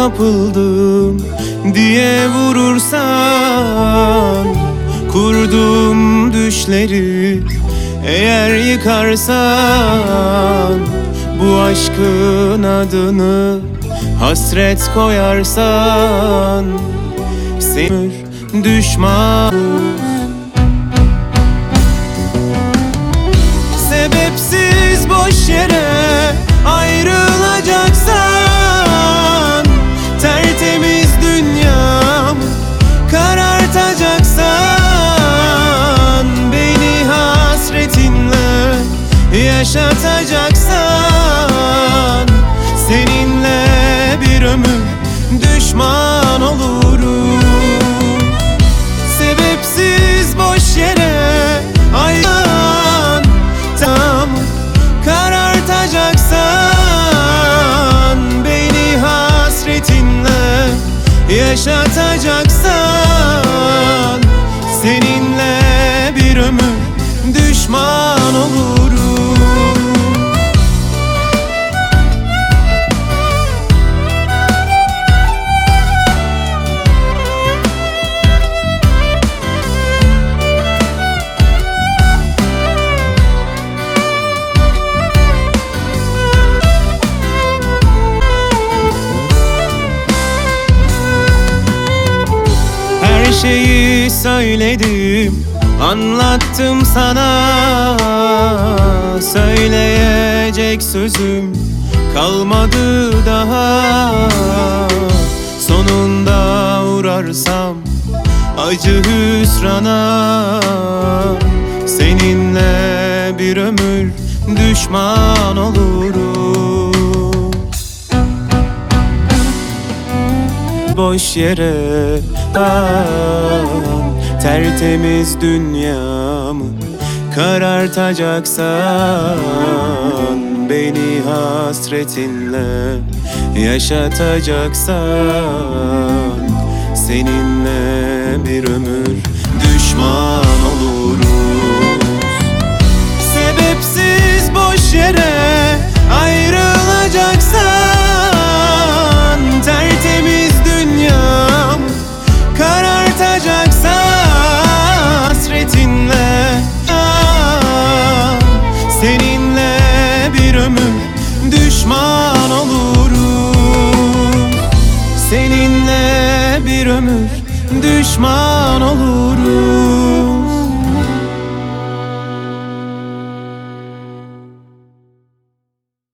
kapıldım diye vurursan, kurduğum düşleri eğer yıkarsan, bu aşkın adını hasret koyarsan, seni düşman. Sebepsiz boş yere ayrılacaksan, tertemiz dünyamı karartacaksan, beni hasretinle yaşatacaksan, seninle bir ömür düşman olurum. Sebepsiz boş yere ayrılan tam karartacaksan, beni hasretinle yaşatacaksan, seninle bir ömür düşman olurum. Her şeyi söyledim, anlattım sana. Söyleyecek sözüm kalmadı daha. Sonunda uğrarsam acı hüsrana, seninle bir ömür düşman olurum. Boş yere tertemiz dünyamı karartacaksan, beni hasretinle yaşatacaksan, seninle bir ömür düşman oluruz. Sebepsiz boş yere ayrılacaksan, tertemiz dünyamı karartacaksan, hasretinle seninle bir ömür düşman olurum. Seninle bir ömür düşman olurum.